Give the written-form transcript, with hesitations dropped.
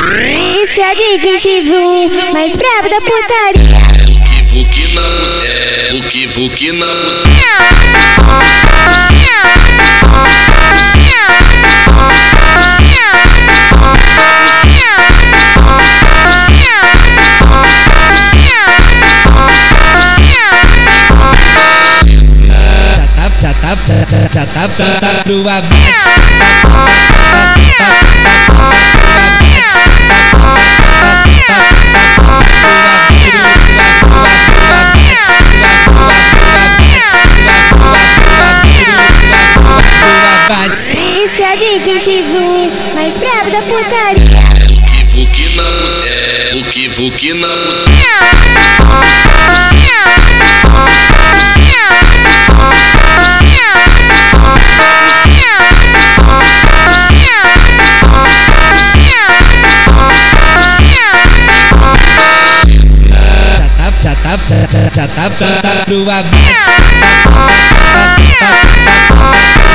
Esse é DJ X1, mais brabo da putaria. Vuki na buceta, vuki na buceta. Tap pro abate. Esse é DJ X1, mais brabo da putaria. Vuki na buceta, vuki na buceta. Tap pro abate.